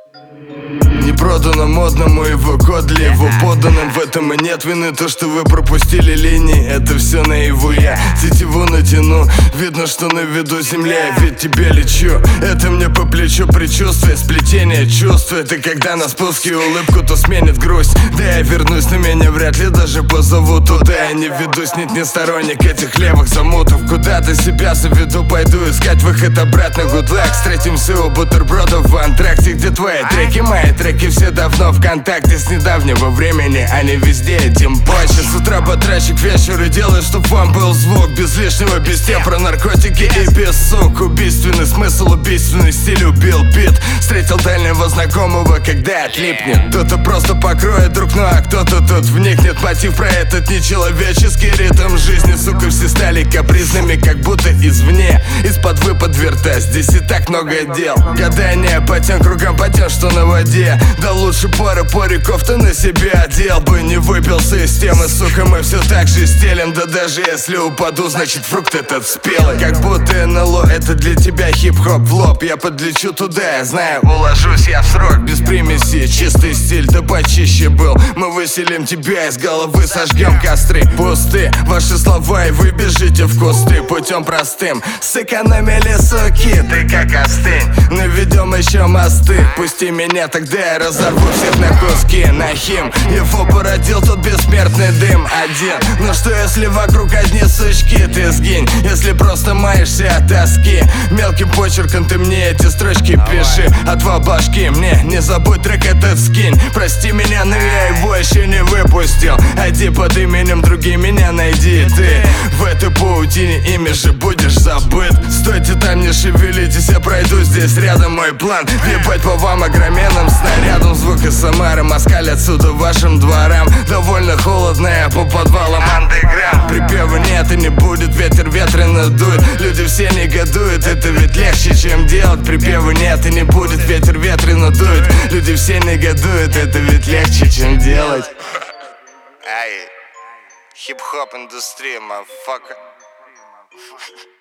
Не продано модному его кодли, его подданным в этом и нет вины. То, что вы пропустили линии, это все наяву. Я тетиву натяну, видно, что на виду земля. Я ведь тебе лечу, это мне по плечу предчувствие, сплетение чувств. Это когда на спуске улыбку, то сменит грусть. Да я вернусь, но меня вряд ли даже позовут туда. Я не ведусь, нет, не сторонник этих левых замутов. Куда-то себя заведу, пойду искать выход обратно. Good luck, встретимся у бутербродов в антракте. Где твои треки, мои треки все давно в контакте с недавнего времени. Они везде, тем позже. С утра потрачу к вечеру, делаю, чтоб вам был звук. Без лишнего, без тем про наркотики и без сук. Убийственный смысл, убийственный стиль, убил бит. Встретил дальнего знакомого, когда отлипнет. Кто-то просто покроет друг, ну а кто-то тут вникнет. Мотив про этот нечеловеческий ритм жизни. Сука, все стали капризными, как будто извне. Из-под выпад верта, здесь и так много дел. Гадание по тем кругам, по тем, что на воде. Да лучше пары париков ты на себя одел бы. Не выпился из темы, сука, мы все так же стелим. Да даже если упаду, значит фрукт этот спелый. Как будто НЛО, это для тебя хип-хоп в лоб. Я подлечу туда, я знаю, уложусь я в срок. Без примеси, чистый стиль, да почище был. Мы выселим тебя из головы, сожгем костры. Пусты ваши слова, и вы бежите в кусты путем простым. Сэкономили, суки, ты как остынь. Наведем еще мосты, пусти меня, тогда я разорву всех на куски. Нахим, его породил тот бессмертный дым один. Ну что, если вокруг одни сучки, ты сгинь. Если просто маешься от тоски, мелким почерком ты мне эти строчки пиши. Отвал башки мне, не забудь трек этот скинь. Прости меня, но я его еще не выпустил. Иди под именем другие, меня найди. Ты в этой паутине ими же будешь забыт. Стойте там, не шевелитесь, я пройду здесь рядом. Мой план въебать по вам огроменным снарядом. Звук из Самары, москаль отсюда вашим дворам. Довольно холодно, я по подвалам андеграунд. Припева нет и не будет, ветер ветрено дует. Люди все негодуют, это ведь легче, чем делать. Припева нет и не будет, ветер ветрено дует. Люди все негодуют, это ведь легче, чем делать. Ай, хип-хоп индустрия, мафака.